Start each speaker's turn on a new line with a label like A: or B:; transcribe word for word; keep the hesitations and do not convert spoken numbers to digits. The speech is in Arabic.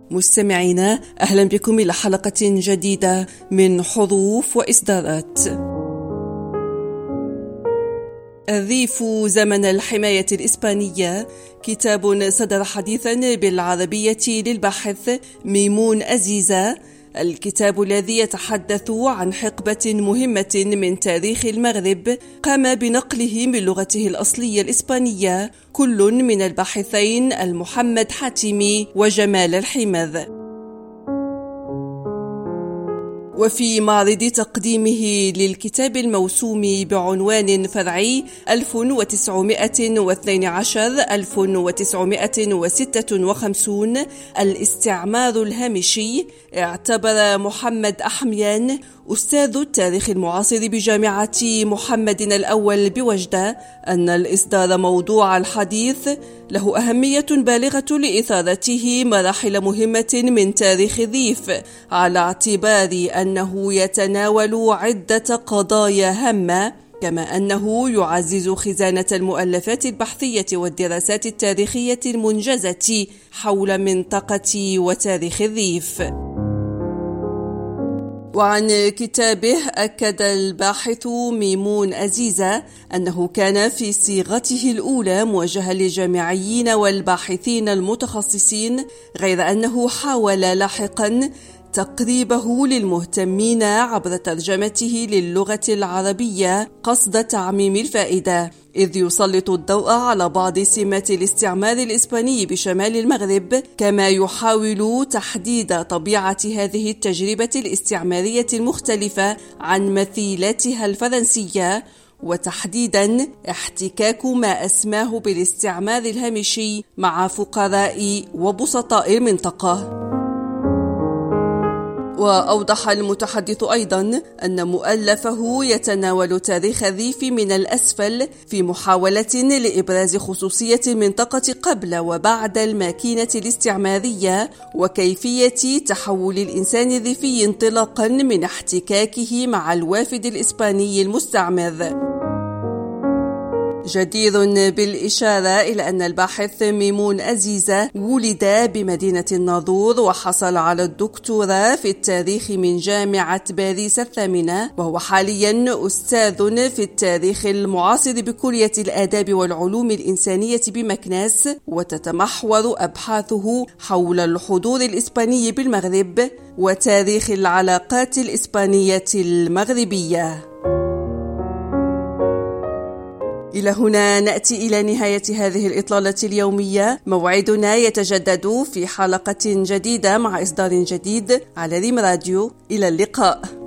A: مستمعينا، أهلا بكم إلى حلقة جديدة من حروف وإصدارات. الريف زمن الحماية الإسبانية، كتاب صدر حديثا بالعربية للباحث ميمون أزيزة، الكتاب الذي يتحدث عن حقبة مهمة من تاريخ المغرب قام بنقله من لغته الأصلية الإسبانية كل من الباحثين المحمد حاتمي وجمال الحمذ. وفي معرض تقديمه للكتاب الموسوم بعنوان فرعي ألف وتسعمائة واثني عشر ألف وتسعمائة وستة وخمسين الاستعمار الهامشي، اعتبر محمد أحميان أستاذ التاريخ المعاصر بجامعة محمد الأول بوجدة أن الإصدار موضوع الحديث له أهمية بالغة لإثارته مراحل مهمة من تاريخ الريف، على اعتبار أنه يتناول عدة قضايا هامة، كما أنه يعزز خزانة المؤلفات البحثية والدراسات التاريخية المنجزة حول منطقة وتاريخ الريف. وعن كتابه أكد الباحث ميمون أزيزة أنه كان في صيغته الأولى موجها للجامعيين والباحثين المتخصصين، غير أنه حاول لاحقا تقريبه للمهتمين عبر ترجمته للغة العربية قصد تعميم الفائدة، إذ يسلط الضوء على بعض سمات الاستعمار الإسباني بشمال المغرب، كما يحاول تحديد طبيعة هذه التجربة الاستعمارية المختلفة عن مثيلاتها الفرنسية، وتحديدا احتكاك ما أسماه بالاستعمار الهامشي مع فقراء وبسطاء المنطقة. وأوضح المتحدث أيضا أن مؤلفه يتناول تاريخ الريف من الأسفل في محاولة لإبراز خصوصية المنطقة قبل وبعد الماكينة الاستعمارية، وكيفية تحول الإنسان الريفي انطلاقا من احتكاكه مع الوافد الإسباني المستعمر. جدير بالإشارة إلى أن الباحث ميمون أزيزة ولد بمدينة الناظور، وحصل على الدكتوراه في التاريخ من جامعة باريس الثامنة، وهو حاليا أستاذ في التاريخ المعاصر بكلية الآداب والعلوم الإنسانية بمكناس، وتتمحور أبحاثه حول الحضور الإسباني بالمغرب وتاريخ العلاقات الإسبانية المغربية. إلى هنا نأتي إلى نهاية هذه الإطلالة اليومية، موعدنا يتجدد في حلقة جديدة مع إصدار جديد على ريم راديو. إلى اللقاء.